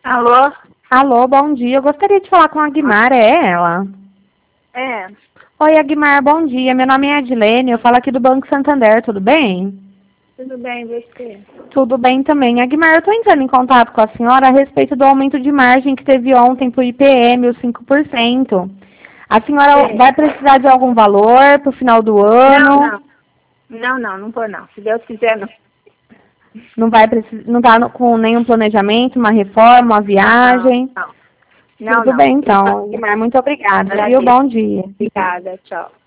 Alô? Alô, bom dia. Eu gostaria de falar com a Guimar, é ela? É, Oi, Aguimar, bom dia. Meu nome é Adilene, eu falo aqui do Banco Santander, tudo bem? tudo bem, você? Tudo bem também. Aguimar, eu estou entrando em contato com a senhora a respeito do aumento de margem que teve ontem para o IPM, os 5%. A senhora Sim. vai precisar de algum valor para o final do ano? Não vou não. Se Deus quiser, não. Não vai precisar, não está com nenhum planejamento, uma reforma, uma viagem? Não. Tudo bem, então. Aguimar, muito obrigada, viu? Agradeço. Bom dia. Obrigada, tchau.